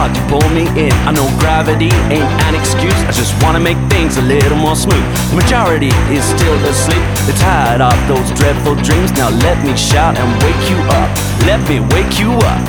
hard to pull me in. I know gravity ain't an excuse, I just wanna make things a little more smooth. The majority is still asleep, they're tired of those dreadful dreams. Now let me shout and wake you up, let me wake you up.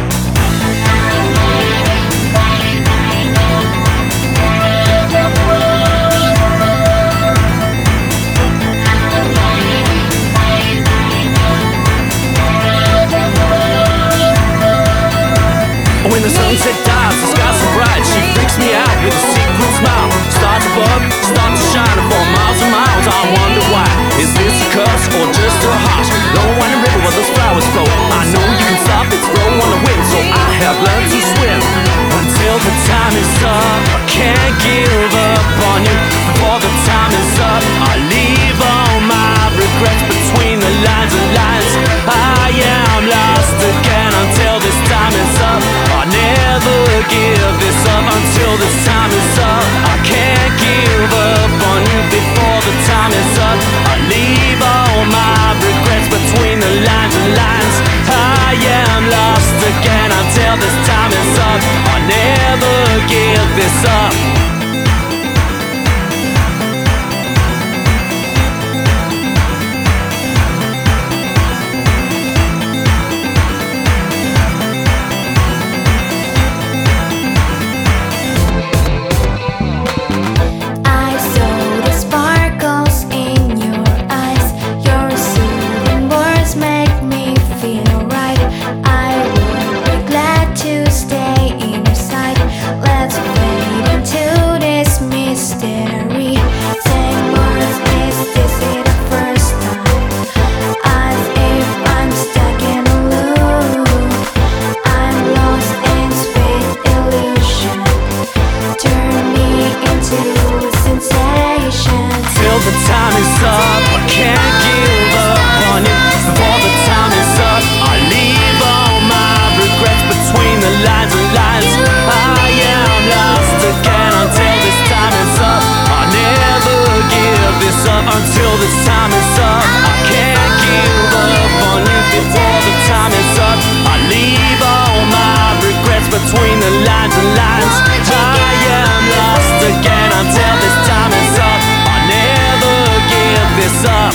When the sunset dies, the sky's so bright, she freaks me out with a secret smile. Stars above, start to shine for miles and miles. I wonder why, is this a curse or just a hush? No winding river where those flowers flow. I know you can stop its flow on the wind, so I have learned to swim. Until the time is up, I can't give up on you. Before the time is up, I leave all my regrets between the lines and lines. I am lost again until this time is up. I never give this up until this time is up. I can't give up on you before the time is up. I leave all my regrets between the lines and lines. I am lost again until this time is up. I never give this up. The time is up, I can't give up on you. Before the time is up, I leave all my regrets between the lines and lines. I am lost again until this time is up. I never give this up until this time is up. I can't give up on you before the time is up. I leave all my regrets between the lines and lines. I am lost again until this time is up. This up.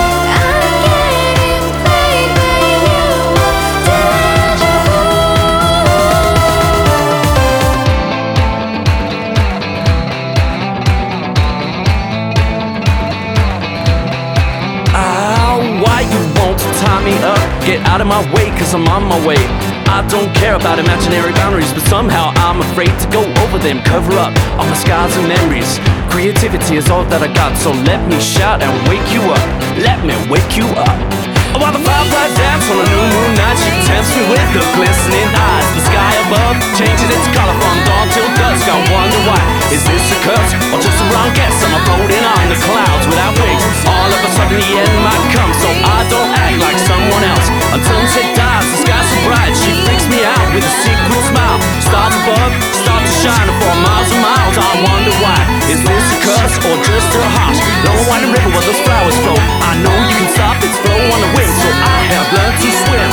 Why you won't tie me up? Get out of my way, cause I'm on my way. I don't care about imaginary boundaries, but somehow I'm afraid to go over them. Cover up all my scars and memories. Creativity is all that I got, so let me shout and wake you up. Let me wake you up. While the fireflies dance on a new moon night, she tempts me with her glistening eyes. The sky above changes its color from dawn till dusk. I wonder why, is this a curse or just a wrong guess? I'm floating on the clouds without wings. All of a sudden the end might come, so I don't act like someone else. Until sunset dies, the sky's so bright, she freaks me out with a secret smile. Stars above start to shine for miles and miles. I wonder why, is this a curse or just a hush? No winding river where those flowers flow. I know you can stop its flow on the wind, so I have learned to swim.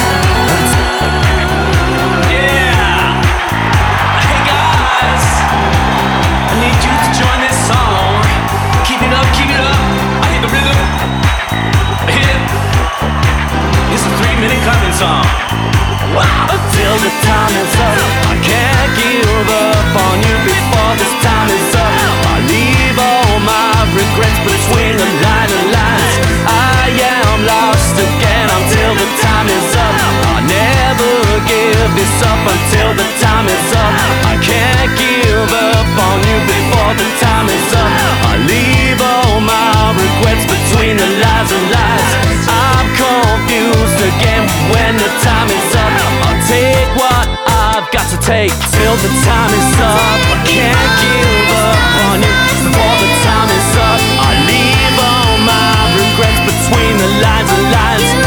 Yeah. Hey guys, I need you to join this song. Keep it up, keep it up. I hit the rhythm, I hit it. It's a 3-minute clapping song. Wow. Until the time is up, I can't give up on you before this time is up. I leave all my regrets between the line and lines. I am lost again until the time is up. I never give this up until the time is up. I can't give up on you before the time is up. I leave all my regrets between the lies and lies. I'm confused again when the time is up. I'll take what I've got to take till the time is up. I can't give up on you before the time is up. I leave all my regrets between the lines and lines.